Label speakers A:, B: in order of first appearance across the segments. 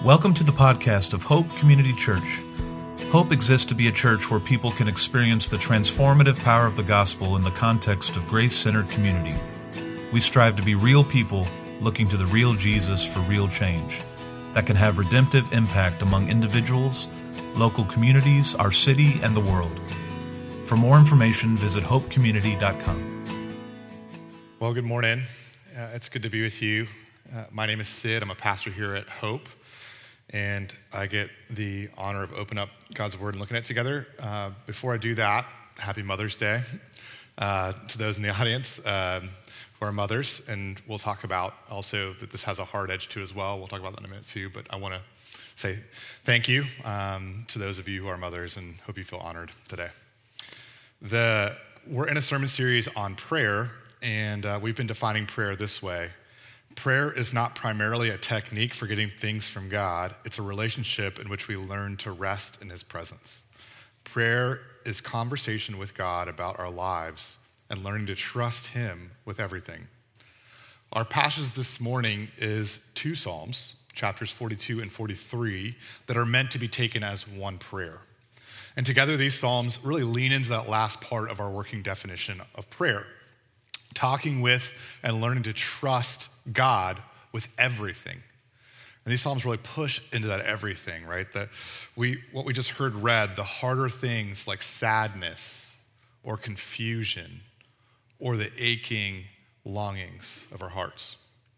A: Welcome to the podcast of Hope Community Church. Hope exists to be a church where people can experience the transformative power of the gospel in the context of grace-centered community. We strive to be real people looking to the real Jesus for real change that can have redemptive impact among individuals, local communities, our city, and the world. For more information, visit hopecommunity.com.
B: Well, good morning. It's good to be with you. My name is Sid. I'm a pastor here at Hope, and I get the honor of opening up God's Word and looking at it together. Before I do that, happy Mother's Day to those in the audience who are mothers, and we'll talk about also that this has a hard edge to it as well. We'll talk about that in a minute too, but I want to say thank you to those of you who are mothers and hope you feel honored today. We're in a sermon series on prayer, and we've been defining prayer this way. Prayer is not primarily a technique for getting things from God. It's a relationship in which we learn to rest in His presence. Prayer is conversation with God about our lives and learning to trust Him with everything. Our passage this morning is two Psalms, chapters 42 and 43, that are meant to be taken as one prayer. And together these Psalms really lean into that last part of our working definition of prayer. Talking with and learning to trust God with everything. And these Psalms really push into that everything, right? What we just heard read, the harder things like sadness or confusion or the aching longings of our hearts.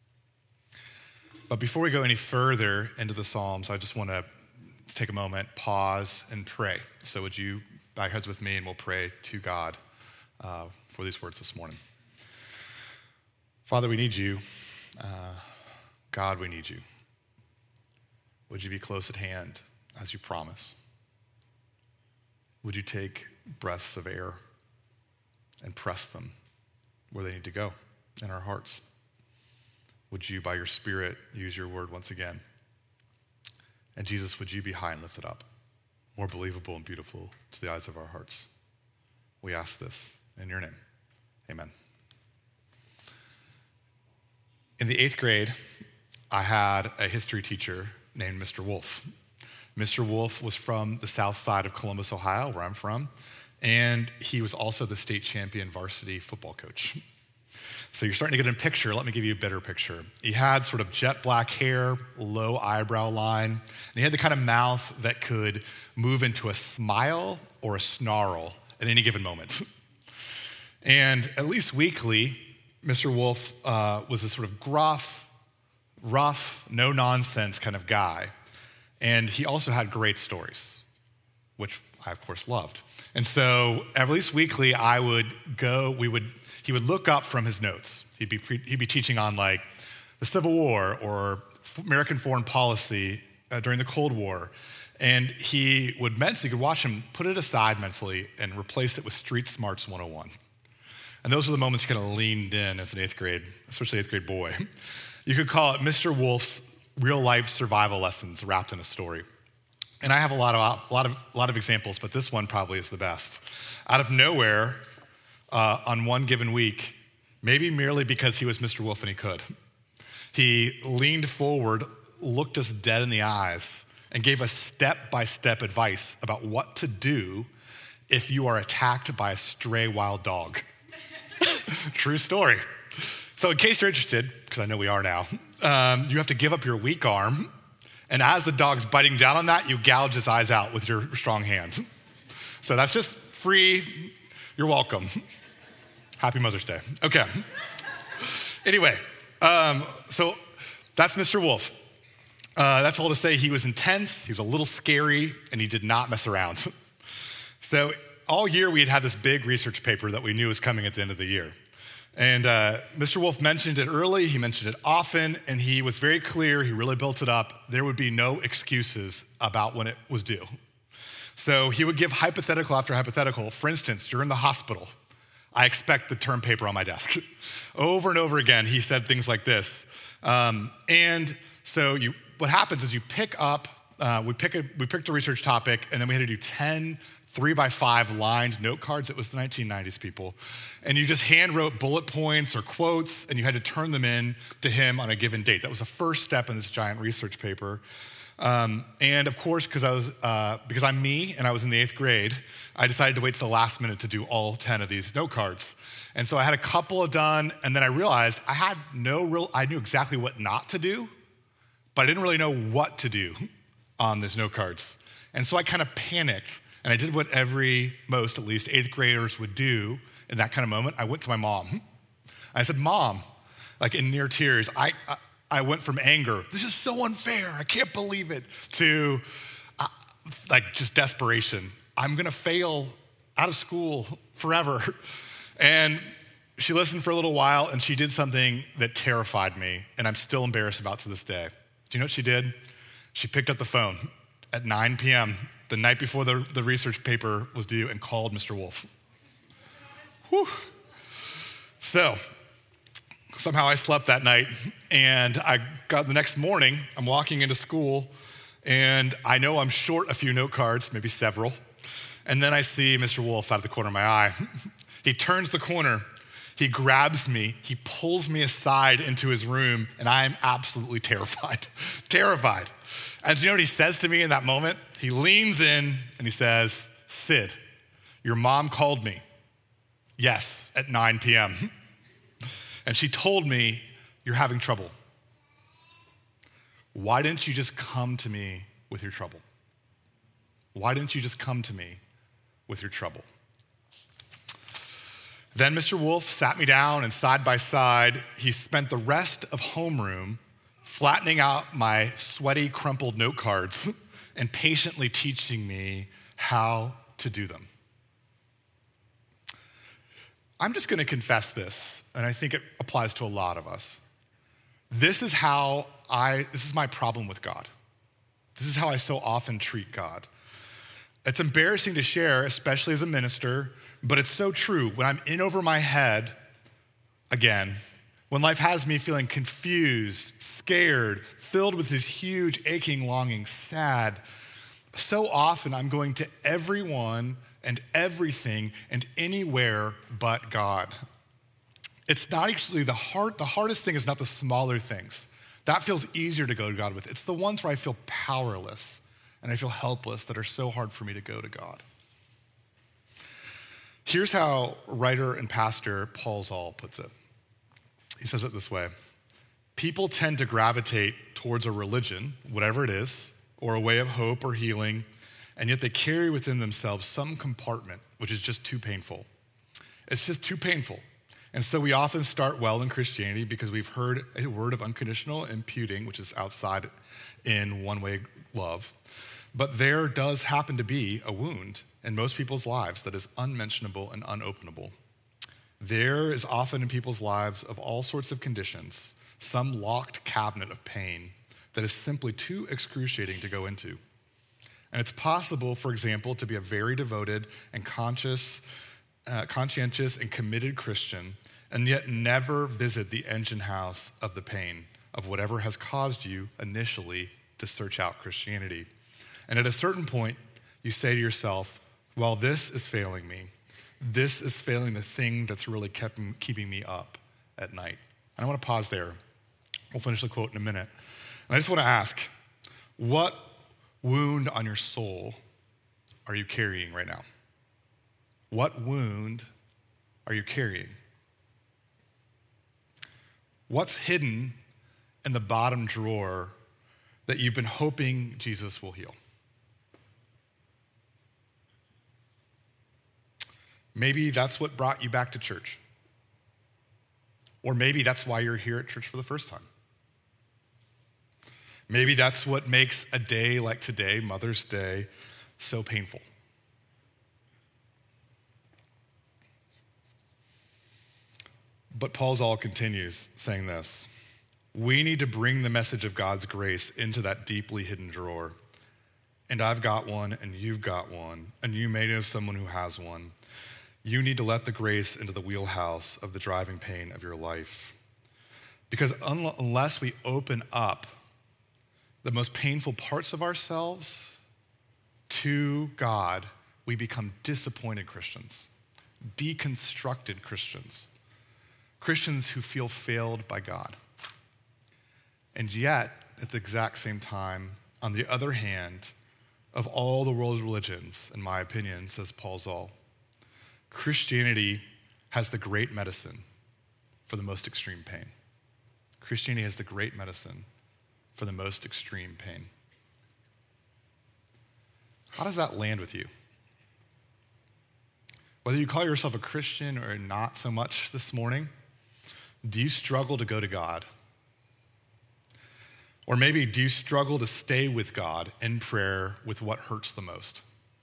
B: But before we go any further into the Psalms, I just want to take a moment, pause, and pray. So would you bow your heads with me and we'll pray to God for these words this morning. Father, we need you. God, we need you. Would you be close at hand as you promise? Would you take breaths of air and press them where they need to go in our hearts? Would you, by your Spirit, use your word once again? And Jesus, would you be high and lifted up, more believable and beautiful to the eyes of our hearts? We ask this in your name. Amen. In the 8th grade, I had a history teacher named Mr. Wolf. Mr. Wolf was from the south side of Columbus, Ohio, where I'm from, and he was also the state champion varsity football coach. So you're starting to get a picture. Let me give you a better picture. He had sort of jet black hair, low eyebrow line, and he had the kind of mouth that could move into a smile or a snarl at any given moment. And at least weekly, Mr. Wolf was a sort of gruff, rough, no-nonsense kind of guy. And he also had great stories, which I, of course, loved. And so at least weekly, he would look up from his notes. He'd be teaching on like the Civil War or American foreign policy during the Cold War. And he would mentally, you could watch him put it aside mentally and replace it with Street Smarts 101. And those are the moments you kind of leaned in as an 8th grade, especially 8th grade boy. You could call it Mr. Wolf's real life survival lessons wrapped in a story. And I have a lot of examples, but this one probably is the best. Out of nowhere, on one given week, maybe merely because he was Mr. Wolf and he could, he leaned forward, looked us dead in the eyes, and gave us step-by-step advice about what to do if you are attacked by a stray wild dog. True story. So in case you're interested, because I know we are now, you have to give up your weak arm, and as the dog's biting down on that, you gouge his eyes out with your strong hands. So that's just free. You're welcome. Happy Mother's Day. Okay. Anyway, so that's Mr. Wolf. That's all to say he was intense, he was a little scary, and he did not mess around. So all year we had this big research paper that we knew was coming at the end of the year. And Mr. Wolf mentioned it early, he mentioned it often, and he was very clear, he really built it up. There would be no excuses about when it was due. So he would give hypothetical after hypothetical. For instance, you're in the hospital. I expect the term paper on my desk. Over and over again, he said things like this. And so what happens is you pick up, we picked a research topic, and then we had to do 10 3x5 lined note cards. It was the 1990s, people. And you just hand wrote bullet points or quotes, and you had to turn them in to him on a given date. That was the first step in this giant research paper. And of course, because I'm me and I was in the 8th grade, I decided to wait till the last minute to do all 10 of these note cards. And so I had a couple of done, and then I realized I knew exactly what not to do, but I didn't really know what to do on these note cards. And so I kind of panicked, and I did what at least 8th graders would do in that kind of moment. I went to my mom. I said, Mom, like in near tears, I went from anger, this is so unfair, I can't believe it, to like just desperation. I'm gonna fail out of school forever. And she listened for a little while, and she did something that terrified me, and I'm still embarrassed about to this day. Do you know what she did? She picked up the phone at 9 p.m., the night before the research paper was due, and called Mr. Wolf. Whew. So, somehow I slept that night, and I got the next morning, I'm walking into school, and I know I'm short a few note cards, maybe several, and then I see Mr. Wolf out of the corner of my eye. He turns the corner, he grabs me, he pulls me aside into his room, and I am absolutely terrified, terrified. And do you know what he says to me in that moment? He leans in and he says, Sid, your mom called me. Yes, at 9 p.m. And she told me, you're having trouble. Why didn't you just come to me with your trouble? Why didn't you just come to me with your trouble? Then Mr. Wolf sat me down, and side by side, he spent the rest of homeroom flattening out my sweaty, crumpled note cards and patiently teaching me how to do them. I'm just gonna confess this, and I think it applies to a lot of us. This is my problem with God. This is how I so often treat God. It's embarrassing to share, especially as a minister, but it's so true. When I'm in over my head, again, when life has me feeling confused, scared, filled with this huge aching longing, sad, so often I'm going to everyone and everything and anywhere but God. It's not actually the hardest thing is not the smaller things. That feels easier to go to God with. It's the ones where I feel powerless and I feel helpless that are so hard for me to go to God. Here's how writer and pastor Paul Zahl puts it. He says it this way: people tend to gravitate towards a religion, whatever it is, or a way of hope or healing, and yet they carry within themselves some compartment which is just too painful. It's just too painful. And so we often start well in Christianity because we've heard a word of unconditional imputing, which is outside in one-way love. But there does happen to be a wound in most people's lives that is unmentionable and unopenable. There is often in people's lives of all sorts of conditions some locked cabinet of pain that is simply too excruciating to go into. And it's possible, for example, to be a very devoted and conscientious and committed Christian and yet never visit the engine house of the pain of whatever has caused you initially to search out Christianity. And at a certain point, you say to yourself, well, this is failing me. This is failing the thing that's really keeping me up at night. And I want to pause there. We'll finish the quote in a minute. And I just want to ask, what wound on your soul are you carrying right now? What wound are you carrying? What's hidden in the bottom drawer that you've been hoping Jesus will heal? Maybe that's what brought you back to church. Or maybe that's why you're here at church for the first time. Maybe that's what makes a day like today, Mother's Day, so painful. But Paul Zahl continues saying this: we need to bring the message of God's grace into that deeply hidden drawer. And I've got one, and you've got one, and you may know someone who has one. You need to let the grace into the wheelhouse of the driving pain of your life. Because unless we open up the most painful parts of ourselves to God, we become disappointed Christians, deconstructed Christians, Christians who feel failed by God. And yet, at the exact same time, on the other hand, of all the world's religions, in my opinion, says Paul Zoll, Christianity has the great medicine for the most extreme pain. Christianity has the great medicine for the most extreme pain. How does that land with you? Whether you call yourself a Christian or not so much this morning, do you struggle to go to God? Or maybe do you struggle to stay with God in prayer with what hurts the most?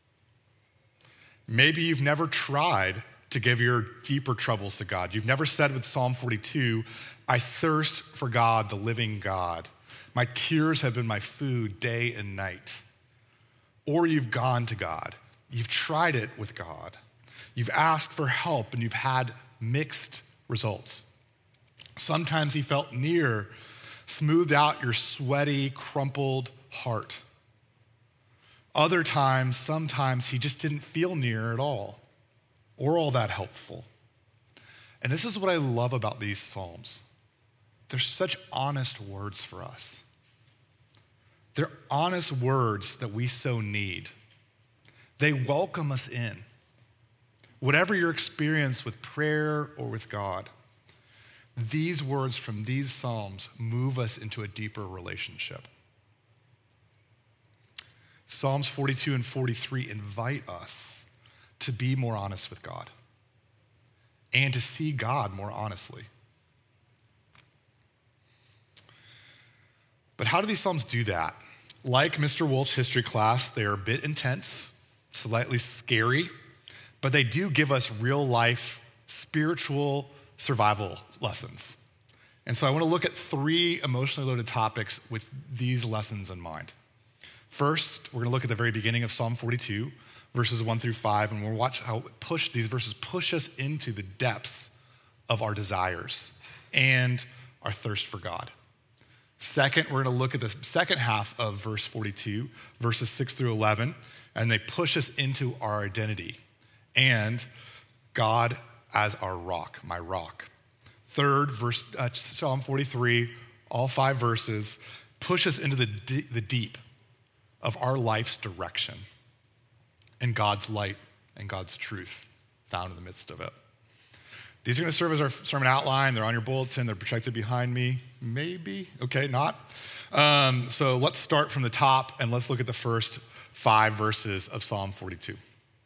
B: Maybe you've never tried to give your deeper troubles to God. You've never said with Psalm 42, I thirst for God, the living God. My tears have been my food day and night. Or you've gone to God. You've tried it with God. You've asked for help and you've had mixed results. Sometimes he felt near, smoothed out your sweaty, crumpled heart. Other times, sometimes he just didn't feel near at all or all that helpful. And this is what I love about these Psalms. They're such honest words for us. They're honest words that we so need. They welcome us in. Whatever your experience with prayer or with God, these words from these Psalms move us into a deeper relationship. Psalms 42 and 43 invite us to be more honest with God and to see God more honestly. But how do these Psalms do that? Like Mr. Wolf's history class, they are a bit intense, slightly scary, but they do give us real life spiritual survival lessons. And so I want to look at 3 emotionally loaded topics with these lessons in mind. First, we're going to look at the very beginning of Psalm 42, verses 1 through 5, and we'll watch how these verses push us into the depths of our desires and our thirst for God. Second, we're going to look at the second half of verse 42, verses 6 through 11, and they push us into our identity and God as our rock, my rock. Third, Psalm 43, all 5 verses, push us into the deep of our life's direction and God's light and God's truth found in the midst of it. These are going to serve as our sermon outline. They're on your bulletin. They're projected behind me. Maybe. Okay, not. So let's start from the top and let's look at the first 5 verses of Psalm 42.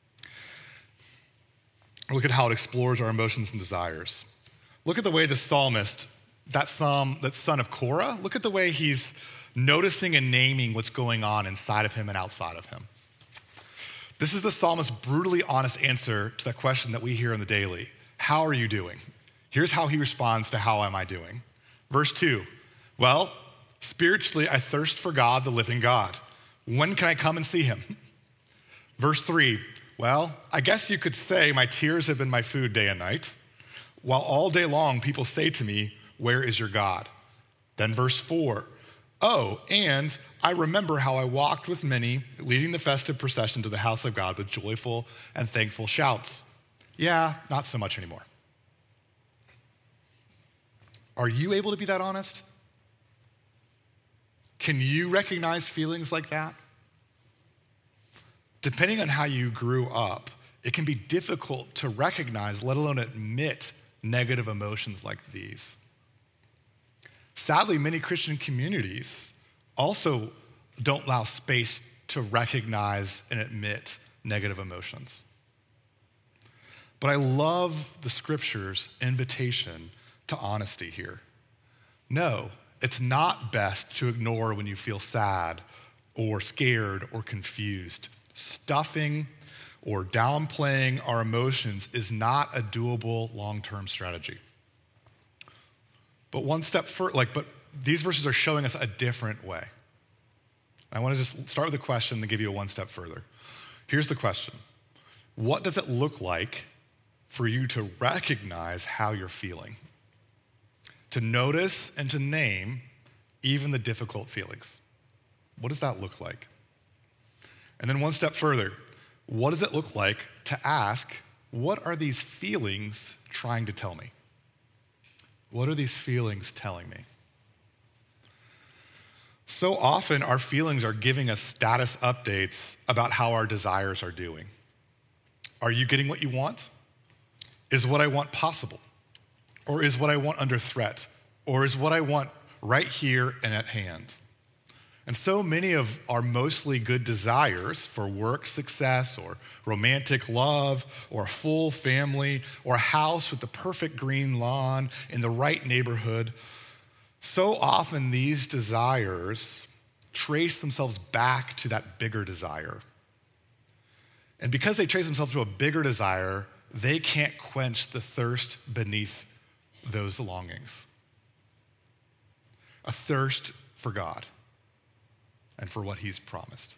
B: Look at how it explores our emotions and desires. Look at the way the psalmist, that son of Korah, look at the way he's noticing and naming what's going on inside of him and outside of him. This is the psalmist's brutally honest answer to that question that we hear on the daily. How are you doing? Here's how he responds to how am I doing. Verse 2, well, spiritually I thirst for God, the living God. When can I come and see him? Verse 3, well, I guess you could say my tears have been my food day and night, while all day long people say to me, where is your God? Then verse 4, oh, and I remember how I walked with many, leading the festive procession to the house of God with joyful and thankful shouts. Yeah, not so much anymore. Are you able to be that honest? Can you recognize feelings like that? Depending on how you grew up, it can be difficult to recognize, let alone admit, negative emotions like these. Sadly, many Christian communities also don't allow space to recognize and admit negative emotions. But I love the scripture's invitation to honesty here. No, it's not best to ignore when you feel sad or scared or confused. Stuffing or downplaying our emotions is not a doable long-term strategy. But one step further, but these verses are showing us a different way. I want to just start with a question and give you a one step further. Here's the question. What does it look like for you to recognize how you're feeling? To notice and to name even the difficult feelings. What does that look like? And then one step further, what does it look like to ask, what are these feelings trying to tell me? What are these feelings telling me? So often our feelings are giving us status updates about how our desires are doing. Are you getting what you want? Is what I want possible? Or is what I want under threat? Or is what I want right here and at hand? And so many of our mostly good desires for work success or romantic love or a full family or a house with the perfect green lawn in the right neighborhood, so often these desires trace themselves back to that bigger desire. And because they trace themselves to a bigger desire, they can't quench the thirst beneath those longings. A thirst for God and for what he's promised.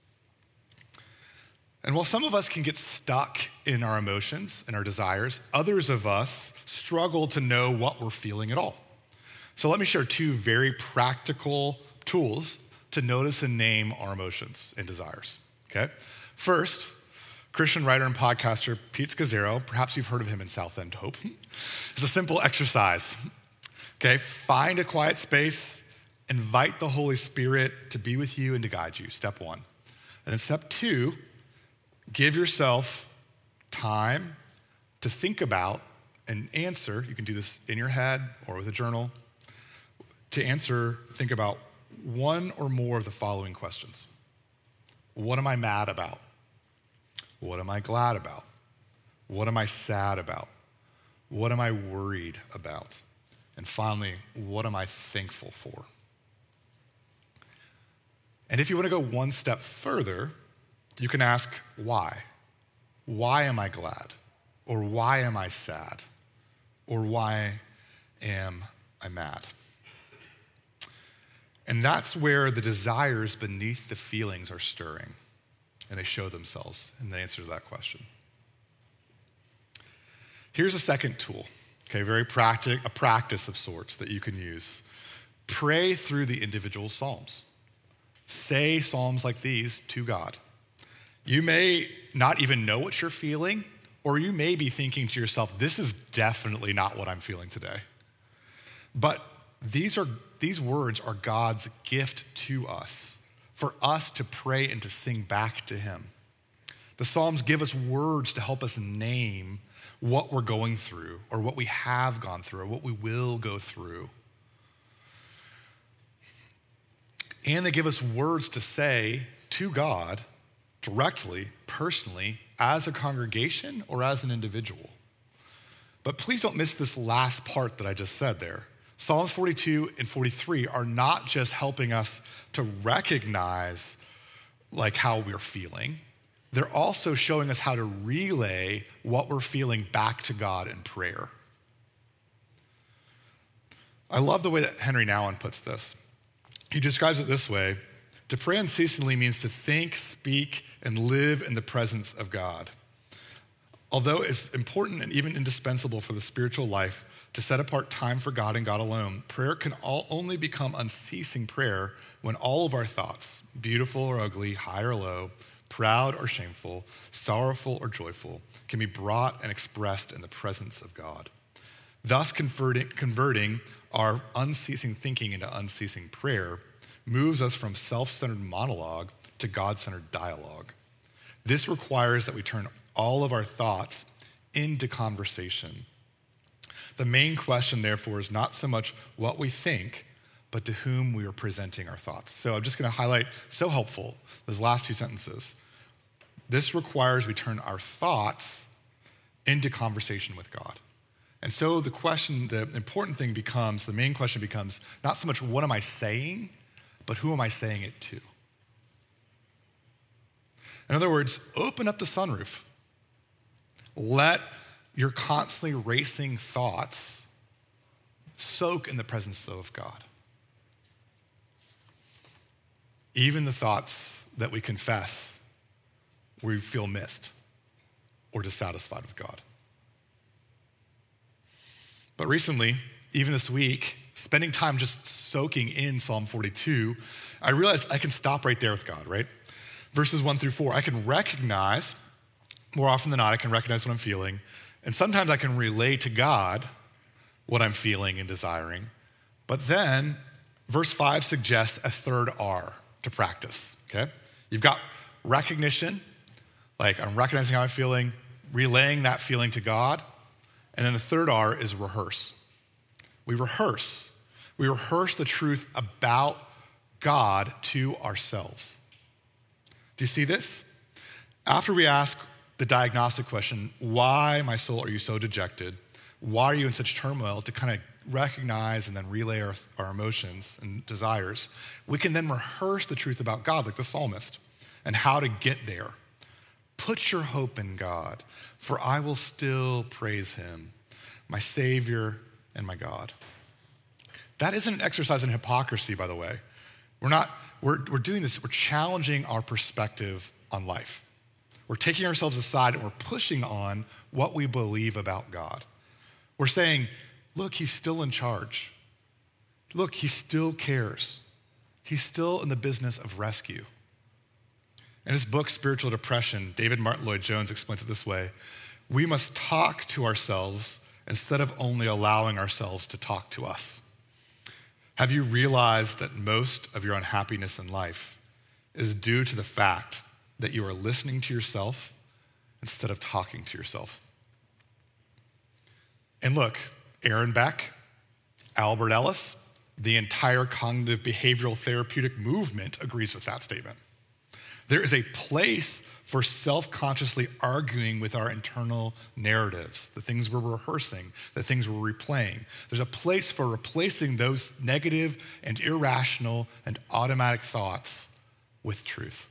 B: And while some of us can get stuck in our emotions and our desires, others of us struggle to know what we're feeling at all. So let me share two very practical tools to notice and name our emotions and desires, okay? First, Christian writer and podcaster Pete Scazzero, perhaps you've heard of him in South End Hope. It's a simple exercise, okay? Find a quiet space, invite the Holy Spirit to be with you and to guide you, step one. And then step two, give yourself time to think about and answer. You can do this in your head or with a journal. Think about one or more of the following questions. What am I mad about? What am I glad about? What am I sad about? What am I worried about? And finally, what am I thankful for? And if you want to go one step further, you can ask why. Why am I glad? Or why am I sad? Or why am I mad? And that's where the desires beneath the feelings are stirring, and they show themselves in the answer to that question. Here's a second tool, okay, a practice of sorts that you can use. Pray through the individual Psalms. Say psalms like these to God. You may not even know what you're feeling, or you may be thinking to yourself, this is definitely not what I'm feeling today. But these words are God's gift to us, for us to pray and to sing back to him. The Psalms give us words to help us name what we're going through, or what we have gone through, or what we will go through. And they give us words to say to God directly, personally, as a congregation or as an individual. But please don't miss this last part that I just said there. Psalms 42 and 43 are not just helping us to recognize like how we're feeling. They're also showing us how to relay what we're feeling back to God in prayer. I love the way that Henry Nouwen puts this. He describes it this way: to pray unceasingly means to think, speak, and live in the presence of God. Although it's important and even indispensable for the spiritual life to set apart time for God and God alone, prayer can only become unceasing prayer when all of our thoughts, beautiful or ugly, high or low, proud or shameful, sorrowful or joyful, can be brought and expressed in the presence of God. Thus, converting our unceasing thinking into unceasing prayer moves us from self-centered monologue to God-centered dialogue. This requires that we turn all of our thoughts into conversation. The main question, therefore, is not so much what we think, but to whom we are presenting our thoughts. So I'm just going to highlight, so helpful, those last two sentences. This requires we turn our thoughts into conversation with God. And so the important thing becomes, the main question becomes, not so much what am I saying, but who am I saying it to? In other words, open up the sunroof. Let your constantly racing thoughts soak in the presence of God. Even the thoughts that we confess where we feel missed or dissatisfied with God. But recently, even this week, spending time just soaking in Psalm 42, I realized I can stop right there with God, right? Verses 1-4, I can recognize, more often than not, I can recognize what I'm feeling. And sometimes I can relay to God what I'm feeling and desiring. But then verse 5 suggests a third R to practice, okay? You've got recognition, like I'm recognizing how I'm feeling, relaying that feeling to God. And then the third R is rehearse. We rehearse. We rehearse the truth about God to ourselves. Do you see this? After we ask the diagnostic question, why, my soul, are you so dejected? Why are you in such turmoil? To kind of recognize and then relay our emotions and desires, we can then rehearse the truth about God like the psalmist and how to get there. Put your hope in God, for I will still praise him, my Savior and my God. That isn't an exercise in hypocrisy, by the way. We're doing this, we're challenging our perspective on life. We're taking ourselves aside and we're pushing on what we believe about God. We're saying, look, he's still in charge. Look, he still cares. He's still in the business of rescue. In his book, Spiritual Depression, David Martin Lloyd-Jones explains it this way: we must talk to ourselves instead of only allowing ourselves to talk to us. Have you realized that most of your unhappiness in life is due to the fact that you are listening to yourself instead of talking to yourself? And look, Aaron Beck, Albert Ellis, the entire cognitive behavioral therapeutic movement agrees with that statement. There is a place for self-consciously arguing with our internal narratives, the things we're rehearsing, the things we're replaying. There's a place for replacing those negative and irrational and automatic thoughts with truth.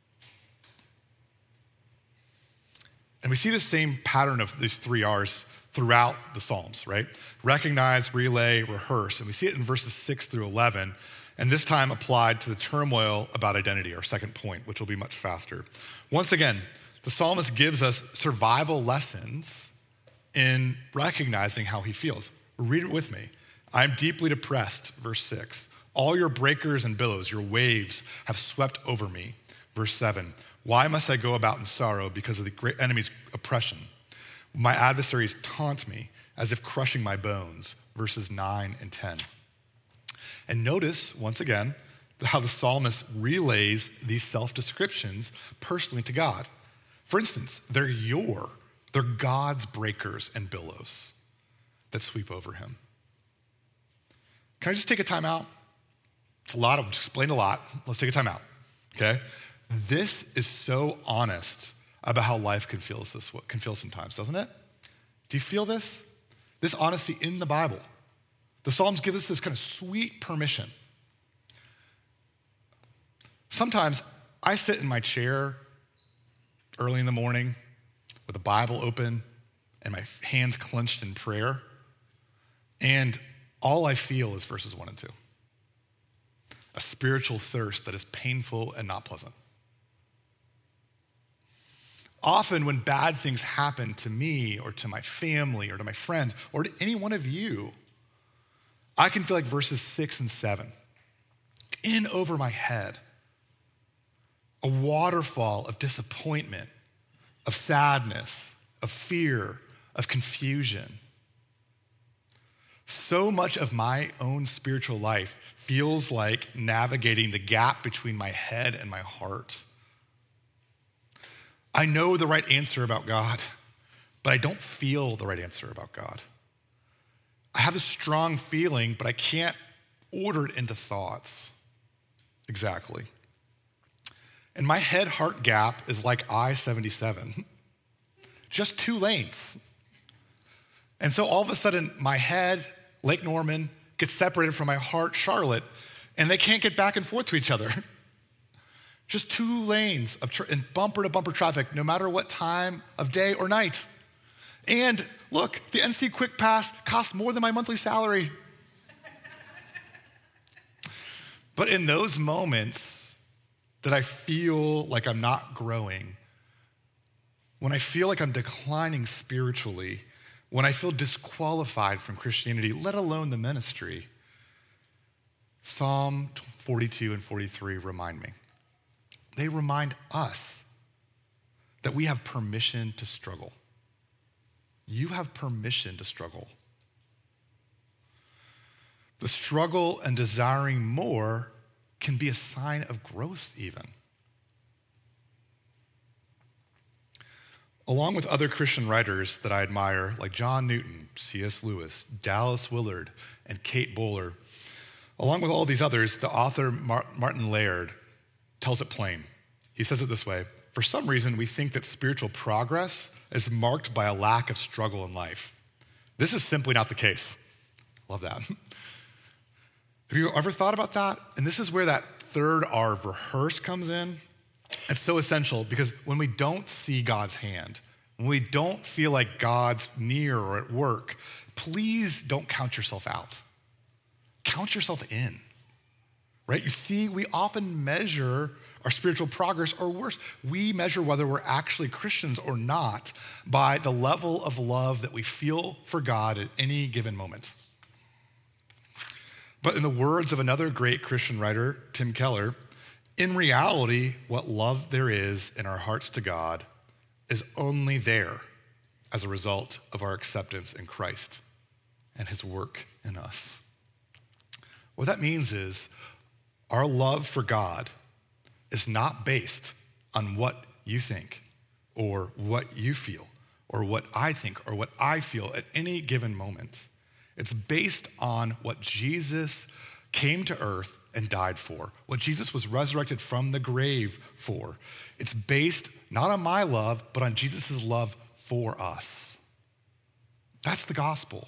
B: And we see the same pattern of these 3 R's throughout the Psalms, right? Recognize, relay, rehearse. And we see it in verses 6 through 11, and this time applied to the turmoil about identity, our second point, which will be much faster. Once again, the psalmist gives us survival lessons in recognizing how he feels. Read it with me. I'm deeply depressed, verse 6. All your breakers and billows, your waves, have swept over me. Verse 7. Why must I go about in sorrow because of the great enemy's oppression? My adversaries taunt me as if crushing my bones. Verses 9 and 10. And notice, once again, how the psalmist relays these self-descriptions personally to God. For instance, they're God's breakers and billows that sweep over him. Can I just take a time out? It's a lot, I've explained a lot. Let's take a time out, okay? This is so honest about how life can feel sometimes, doesn't it? Do you feel this? This honesty in the Bible. The Psalms give us this kind of sweet permission. Sometimes I sit in my chair early in the morning with the Bible open and my hands clenched in prayer, and all I feel is verses 1 and 2. A spiritual thirst that is painful and not pleasant. Often when bad things happen to me or to my family or to my friends or to any one of you, I can feel like verses 6 and 7 in over my head. A waterfall of disappointment, of sadness, of fear, of confusion. So much of my own spiritual life feels like navigating the gap between my head and my heart. I know the right answer about God, but I don't feel the right answer about God. I have a strong feeling, but I can't order it into thoughts. Exactly. And my head-heart gap is like I-77, just 2 lanes. And so all of a sudden, my head, Lake Norman, gets separated from my heart, Charlotte, and they can't get back and forth to each other. Just 2 lanes of in bumper-to-bumper traffic, no matter what time of day or night. And look, the NC Quick Pass costs more than my monthly salary. But in those moments that I feel like I'm not growing, when I feel like I'm declining spiritually, when I feel disqualified from Christianity, let alone the ministry, Psalm 42 and 43 remind me. They remind us that we have permission to struggle. You have permission to struggle. The struggle and desiring more can be a sign of growth even. Along with other Christian writers that I admire, like John Newton, C.S. Lewis, Dallas Willard, and Kate Bowler, along with all these others, the author Martin Laird tells it plain. He says it this way: for some reason, we think that spiritual progress is marked by a lack of struggle in life. This is simply not the case. Love that. Have you ever thought about that? And this is where that third R of rehearse comes in. It's so essential because when we don't see God's hand, when we don't feel like God's near or at work, please don't count yourself out. Count yourself in, right? You see, we often measure our spiritual progress, or worse, we measure whether we're actually Christians or not by the level of love that we feel for God at any given moment. But in the words of another great Christian writer, Tim Keller, in reality, what love there is in our hearts to God is only there as a result of our acceptance in Christ and his work in us. What that means is our love for God is not based on what you think or what you feel or what I think or what I feel at any given moment. It's based on what Jesus came to earth and died for, what Jesus was resurrected from the grave for. It's based not on my love, but on Jesus' love for us. That's the gospel.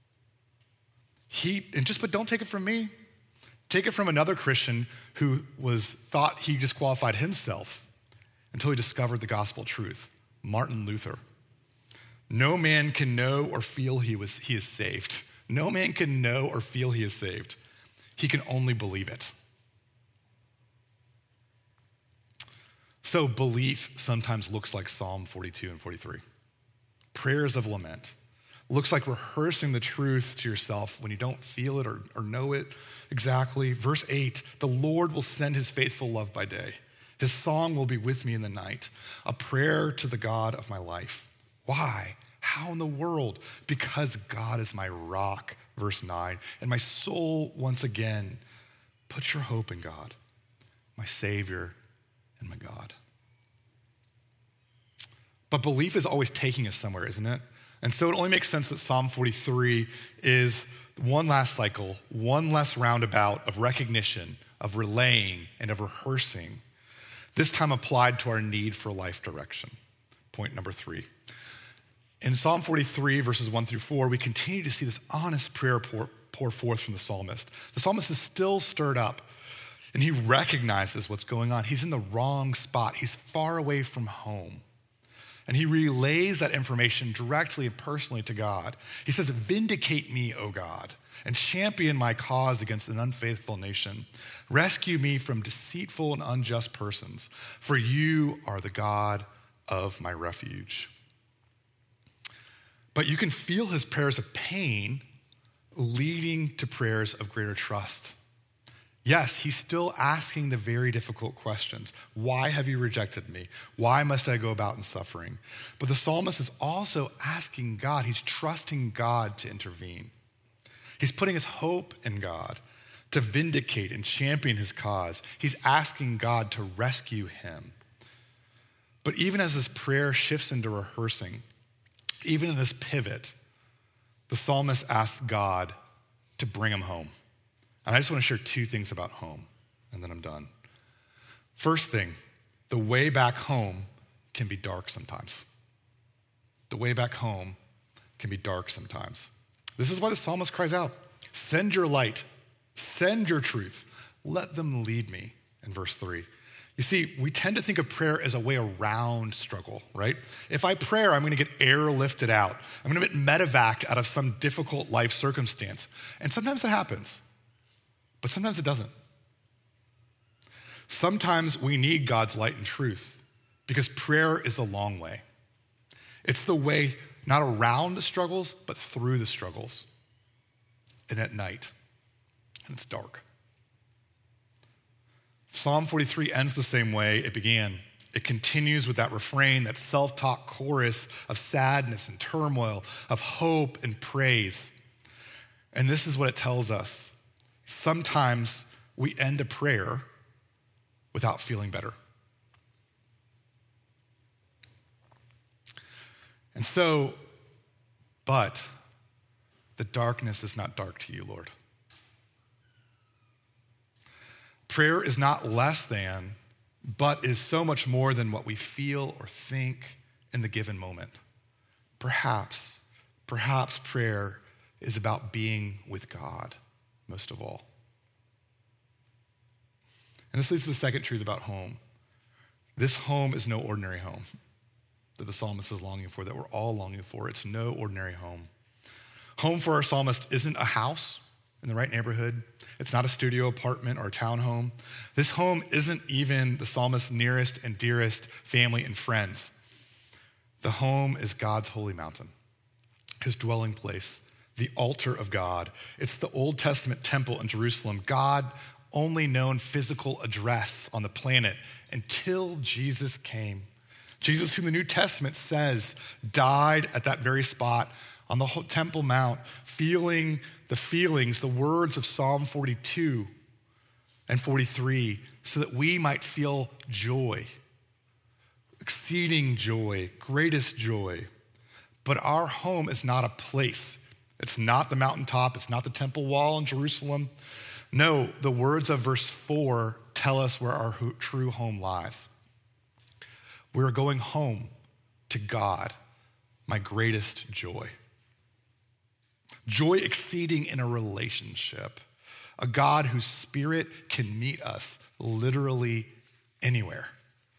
B: But don't take it from me. Take it from another Christian who thought he disqualified himself until he discovered the gospel truth, Martin Luther. No man can know or feel he is saved. No man can know or feel he is saved. He can only believe it. So belief sometimes looks like Psalm 42 and 43. Prayers of lament. Looks like rehearsing the truth to yourself when you don't feel it or know it exactly. Verse 8, the Lord will send his faithful love by day. His song will be with me in the night, a prayer to the God of my life. Why? How in the world? Because God is my rock, verse 9, and my soul once again. Put your hope in God, my Savior and my God. But belief is always taking us somewhere, isn't it? And so it only makes sense that Psalm 43 is one last cycle, one less roundabout of recognition, of relaying, and of rehearsing, this time applied to our need for life direction. Point number 3. In Psalm 43, verses 1 through 4, we continue to see this honest prayer pour forth from the psalmist. The psalmist is still stirred up, and he recognizes what's going on. He's in the wrong spot. He's far away from home. And he relays that information directly and personally to God. He says, vindicate me, O God, and champion my cause against an unfaithful nation. Rescue me from deceitful and unjust persons, for you are the God of my refuge. But you can feel his prayers of pain leading to prayers of greater trust. Yes, he's still asking the very difficult questions. Why have you rejected me? Why must I go about in suffering? But the psalmist is also asking God. He's trusting God to intervene. He's putting his hope in God to vindicate and champion his cause. He's asking God to rescue him. But even as this prayer shifts into rehearsing, even in this pivot, the psalmist asks God to bring him home. And I just want to share 2 things about home, and then I'm done. First thing, the way back home can be dark sometimes. The way back home can be dark sometimes. This is why the psalmist cries out, send your light, send your truth, let them lead me, in verse 3. You see, we tend to think of prayer as a way around struggle, right? If I pray, I'm going to get airlifted out. I'm going to get medevaced out of some difficult life circumstance. And sometimes that happens. But sometimes it doesn't. Sometimes we need God's light and truth because prayer is the long way. It's the way not around the struggles, but through the struggles. And at night, and it's dark. Psalm 43 ends the same way it began. It continues with that refrain, that self-taught chorus of sadness and turmoil, of hope and praise. And this is what it tells us. Sometimes we end a prayer without feeling better. And so, but the darkness is not dark to you, Lord. Prayer is not less than, but is so much more than what we feel or think in the given moment. Perhaps prayer is about being with God most of all. And this leads to the second truth about home. This home is no ordinary home that the psalmist is longing for, that we're all longing for. It's no ordinary home. Home for our psalmist isn't a house in the right neighborhood. It's not a studio apartment or a townhome. This home isn't even the psalmist's nearest and dearest family and friends. The home is God's holy mountain, his dwelling place, the altar of God. It's the Old Testament temple in Jerusalem, God's only known physical address on the planet until Jesus came. Jesus, who the New Testament says died at that very spot on the Temple Mount, feeling the words of Psalm 42 and 43, so that we might feel joy, exceeding joy, greatest joy. But our home is not a place. It's not the mountaintop. It's not the temple wall in Jerusalem. No, the words of verse 4 tell us where our true home lies. We're going home to God, my greatest joy. Joy exceeding in a relationship, a God whose spirit can meet us literally anywhere.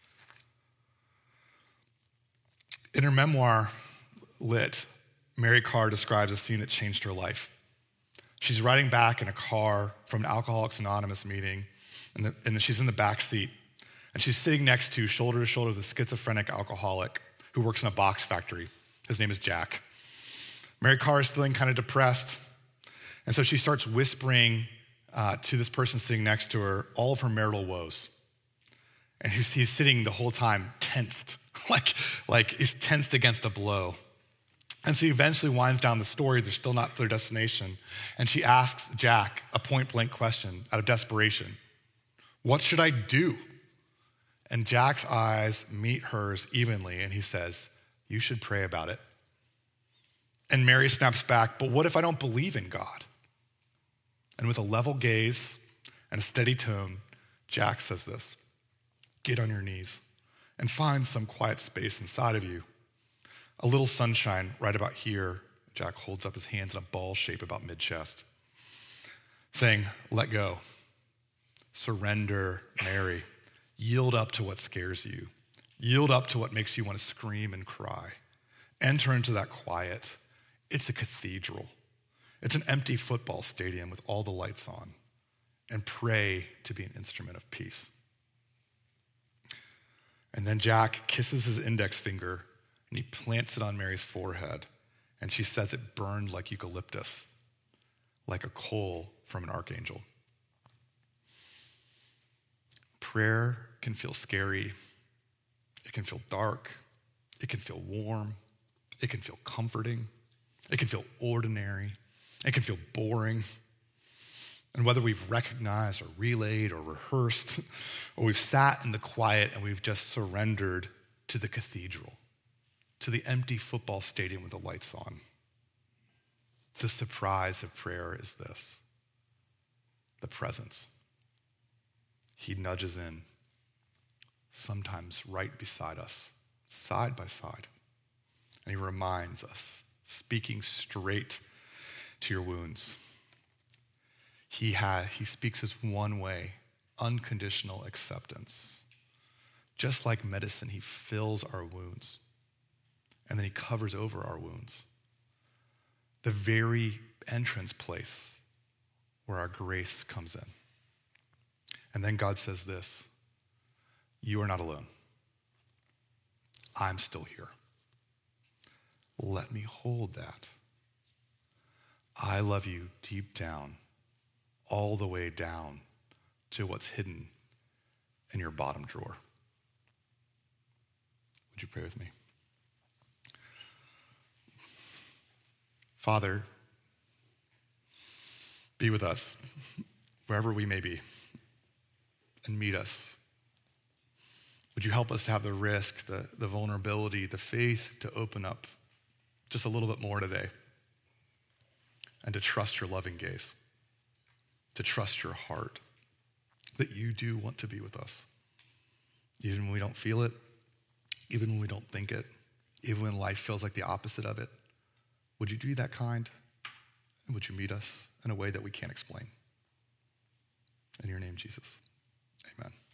B: In her memoir, Lit, Mary Karr describes a scene that changed her life. She's riding back in a car from an Alcoholics Anonymous meeting, and she's in the back seat, and she's sitting next to, shoulder to shoulder, with a schizophrenic alcoholic who works in a box factory. His name is Jack. Mary Karr is feeling kind of depressed, and so she starts whispering to this person sitting next to her all of her marital woes. And he's sitting the whole time tensed, like he's tensed against a blow. And so he eventually winds down the story. They're still not at their destination. And she asks Jack a point-blank question out of desperation. What should I do? And Jack's eyes meet hers evenly, and he says, you should pray about it. And Mary snaps back, but what if I don't believe in God? And with a level gaze and a steady tone, Jack says this, get on your knees and find some quiet space inside of you. A little sunshine right about here. Jack holds up his hands in a ball shape about mid-chest, saying, let go, surrender, Mary. Yield up to what scares you. Yield up to what makes you want to scream and cry. Enter into that quiet. It's a cathedral. It's an empty football stadium with all the lights on. And pray to be an instrument of peace. And then Jack kisses his index finger and he plants it on Mary's forehead. And she says it burned like eucalyptus, like a coal from an archangel. Prayer can feel scary. It can feel dark. It can feel warm. It can feel comforting. It can feel ordinary. It can feel boring. And whether we've recognized or relayed or rehearsed, or we've sat in the quiet and we've just surrendered to the cathedral, to the empty football stadium with the lights on, the surprise of prayer is this: the presence. He nudges in, sometimes right beside us, side by side, and he reminds us, speaking straight to your wounds. He speaks his one way, unconditional acceptance. Just like medicine, he fills our wounds, and then he covers over our wounds. The very entrance place where our grace comes in. And then God says this: you are not alone. I'm still here. Let me hold that. I love you deep down, all the way down to what's hidden in your bottom drawer. Would you pray with me? Father, be with us wherever we may be, and meet us. Would you help us to have the risk, the vulnerability, the faith to open up just a little bit more today, and to trust your loving gaze, to trust your heart, that you do want to be with us, even when we don't feel it, even when we don't think it, even when life feels like the opposite of it. Would you be that kind? And would you meet us in a way that we can't explain? In your name, Jesus, amen.